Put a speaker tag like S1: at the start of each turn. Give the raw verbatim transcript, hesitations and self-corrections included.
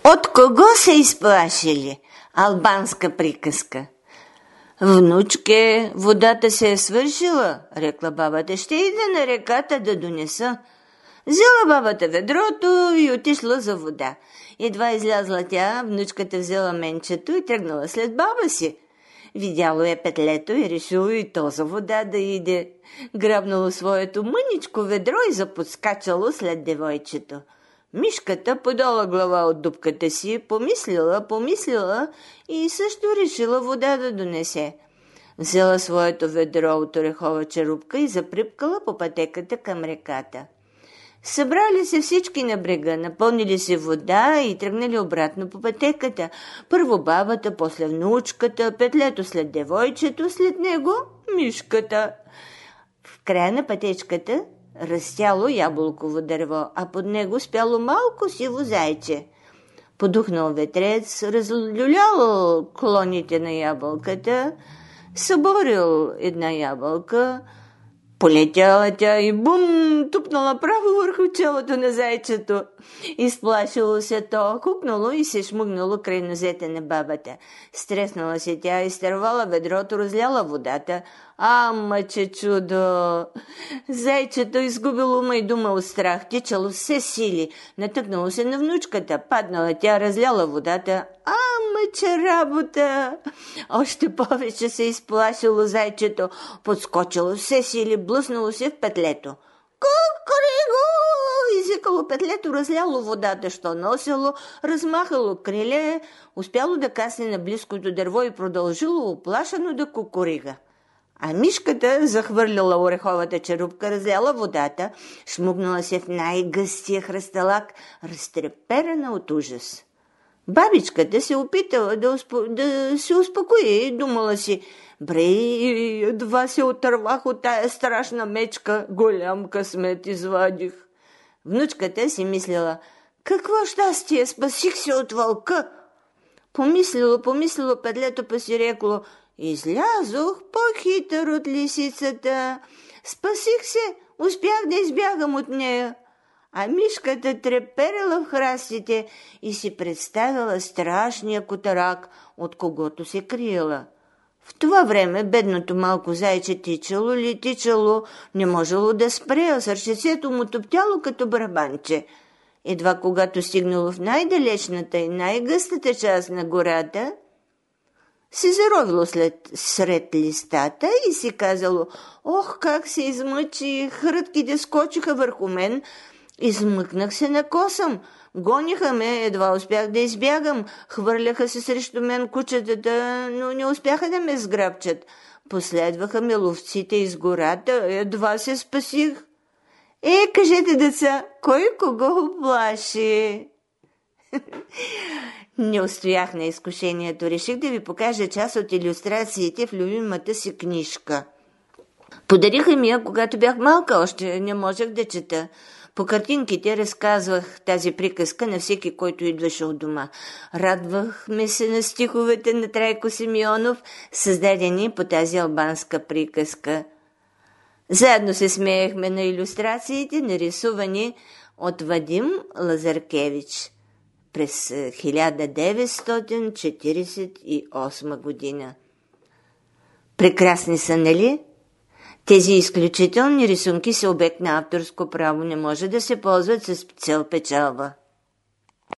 S1: От кого се изплашили? Албанска приказка. Внучке, водата се е свършила, рекла бабата. Ще ида на реката да донеса. Взела бабата ведрото и отишла за вода. Едва излязла тя, внучката взела менчето и тръгнала след баба си. Видяло е петлето и решило и то за вода да иде. Грабнало своето мъничко ведро и заподскачало след девойчето. Мишката подола глава от дупката си, помислила, помислила и също решила вода да донесе. Взела своето ведро от орехова черупка и заприпкала по пътеката към реката. Събрали се всички на брега, напълнили се вода и тръгнали обратно по пътеката. Първо бабата, после внучката, петлето след девойчето, след него мишката. В края на пътечката растяло ябълково дърво, а под него спяло малко сиво зайче. Подухнал ветрец, разлюлял клоните на ябълката, съборил една ябълка, полетяла тя и бум, тупнала право върху челото на зайчето. Изплашило се то, хукнало и се шмугнало край нозете на бабата. Стреснала се тя, изтървала ведрото, разляла водата. А, мъче чудо! Зайчето изгубило ума и дума от страх, тичало все сили, натъкнало се на внучката, паднала тя, разляла водата. А, мъче работа! Още повече се изплашило зайчето, подскочило все сили, блъснало се в петлето. Кукуриго! Изикало петлето, разляло водата, що носило, размахало криле, успяло да касне на близкото дърво и продължило оплашено да кукурига. А мишката захвърлила ореховата черупка, разляла водата, шмугнала се в най-гъстия хръсталак, разтреперена от ужас. Бабичката се опитала да, успо... да се успокои, думала си: бре, едва се отървах от тая страшна мечка, голям късмет извадих. Внучката си мислила: какво щастие, спасих се от вълка. Помислило, помислило петлето, па си рекло: излязох по-хитър от лисицата. Спасих се, успях да избягам от нея. А мишката треперела в храстите и си представила страшния котарак, от когото се криела. В това време бедното малко зайче тичало ли тичало, не можело да спре, а сърчецето му топтяло като барабанче. Едва когато стигнало в най-далечната и най-гъстата част на гората, се заровило след сред листата и си казало: ох, как се измъчи, хрътките скочиха върху мен, измъкнах се на косъм, гониха ме, едва успях да избягам, хвърляха се срещу мен кучетата, но не успяха да ме сграбчат. Последваха ме ловците из гората, едва се спасих. Е, кажете, деца, кой кого оплаши? Не устоях на изкушението. Реших да ви покажа част от илюстрациите в любимата си книжка. Подариха ми я, когато бях малка, още не можех да чета. По картинките разказвах тази приказка на всеки, който идваше от дома. Радвахме се на стиховете на Трайко Симеонов, създадени по тази албанска приказка. Заедно се смеехме на илюстрациите, нарисувани от Вадим Лазаркевич през хиляда деветстотин четиридесет и осма година. Прекрасни са, нали? Тези изключителни рисунки са обект на авторско право, не може да се ползват с цел печалба.